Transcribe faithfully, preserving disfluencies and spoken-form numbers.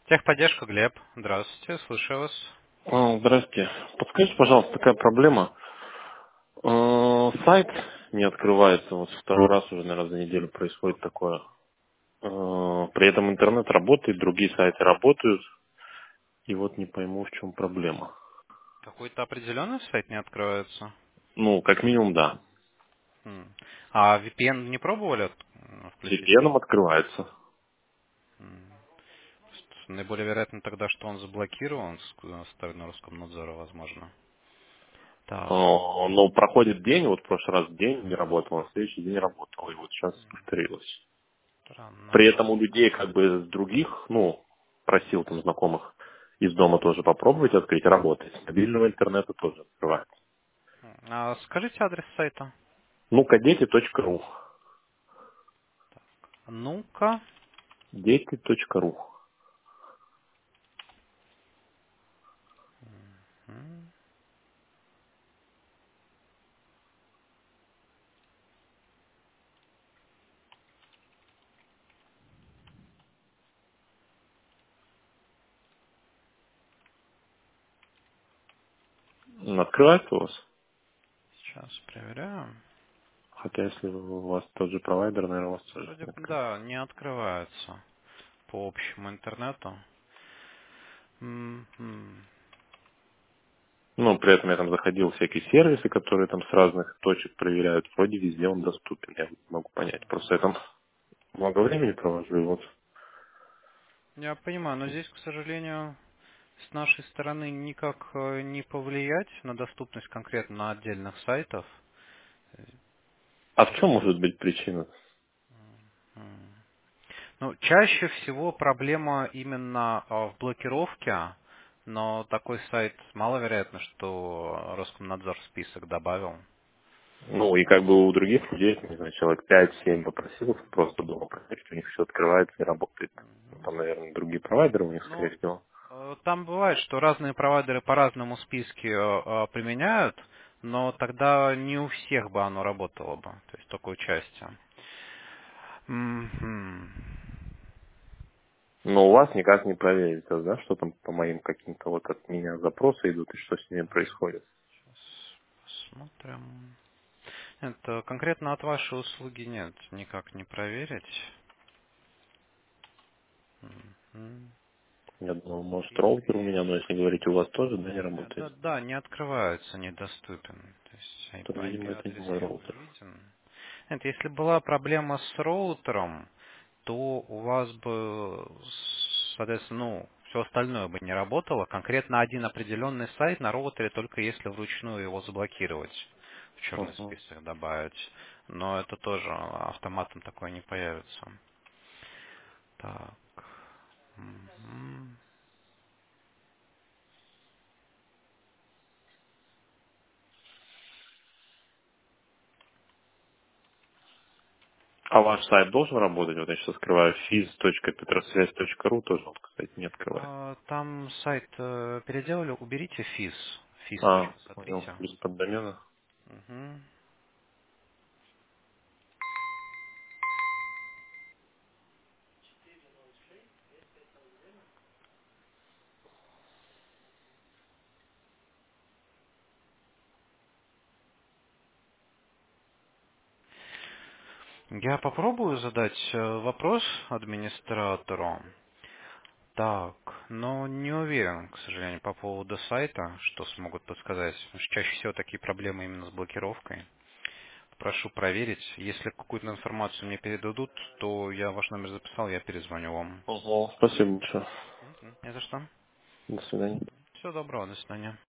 Техподдержка, Глеб. Здравствуйте, слушаю вас. А, Здрасте. Подскажите, пожалуйста, такая проблема. Э, Сайт не открывается. Вот второй раз уже, наверное, за неделю происходит такое. Э, При этом интернет работает, другие сайты работают. И вот не пойму, в чем проблема. Какой-то определенный сайт не открывается? Ну, как минимум, да. М. А V P N не пробовали от- м, С включить? V P N открывается. М. Наиболее вероятно тогда, что он заблокирован с с стороны Роскомнадзора, возможно. Э, Так, Но проходит день, вот в прошлый раз день не работал, а в следующий день работал. И вот сейчас повторилось. При странно. этом у людей как бы с других, ну, просил там знакомых из дома тоже попробовать открыть, работает. С мобильного интернета тоже открывается. М. А скажите адрес сайта. Ну, кадети точка ру. Ну-ка. Дети точка ру. М. М, Открывается у вас? Сейчас проверяю. Хотя если у вас тот же провайдер, наверное, у вас тоже Вроде не бы, открывается. да, не открывается по общему интернету. М, м. Ну, при этом я там заходил в всякие сервисы, которые там с разных точек проверяют. Вроде везде он доступен, я вот могу понять. Просто я там много времени провожу, и вот. Я понимаю, но здесь, к сожалению, с нашей стороны никак э, не повлиять на доступность конкретно на отдельных сайтов. А в чем может быть причина? М. Ну, чаще всего проблема именно э, в блокировке, но такой сайт маловероятно, что Роскомнадзор в список добавил. Ну, и как бы у других людей, не знаю, человек пять-семь попросил просто дома проверить, у них все открывается и работает. Ну, там, наверное, другие провайдеры у них, Ну, скорее всего. э, там бывает, что разные провайдеры по-разному списки э, э, применяют, но тогда не у всех бы оно работало бы, то есть только у части. Мгм. Но у вас никак не проверить, да, что там по моим каким-то вот от меня запросы идут и что с ними происходит. Сейчас посмотрим. Нет, э, конкретно от вашей услуги нет, никак не проверить. Мгм. Я думал, может, роутер у И, меня, но если говорить, у вас тоже, да, не э, работает, да, да, не открывается, недоступен. То есть то, I P видимо, это не адрес мой не роутер. выведен. Нет, если была проблема с роутером, то у вас бы, соответственно, ну, все остальное бы не работало. Конкретно один определенный сайт на роутере, только если вручную его заблокировать, в черный Мгм. список добавить. Но это тоже автоматом такое не появится. Так. Мгм. А ваш сайт должен работать? Вот я сейчас открываю физ точка петросвязь точка ру, тоже он, кстати, не открывает. А, Там сайт э, переделали, уберите физ. Физ А, точку понял, сотрите. без поддомена. Мгм. Я попробую задать э, вопрос администратору. Так, но не уверен, к сожалению, по поводу сайта, что смогут подсказать. Потому что чаще всего такие проблемы именно с блокировкой. Прошу проверить. Если какую-то информацию мне передадут, то я ваш номер записал, я перезвоню вам. Ого, спасибо большое. Мгм. Не за что. До свидания. Всего доброго, до свидания.